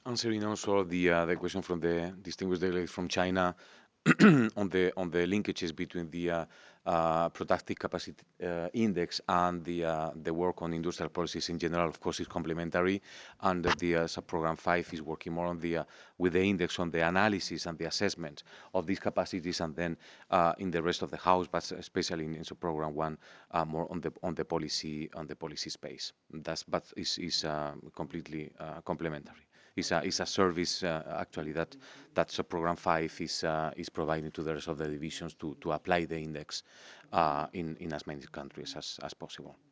Answering also the question from the distinguished delegate from China on the linkages between the productive capacity index and the work on industrial policies in general, of course, is complementary. And the subprogram 5 is working more on the with the index on the analysis and the assessment of these capacities, and then in the rest of the house, but especially in subprogram 1, more on the policy space. But is completely complementary. It's a service actually that subprogram 5 is providing to the rest of the divisions to apply the index in as many countries as possible.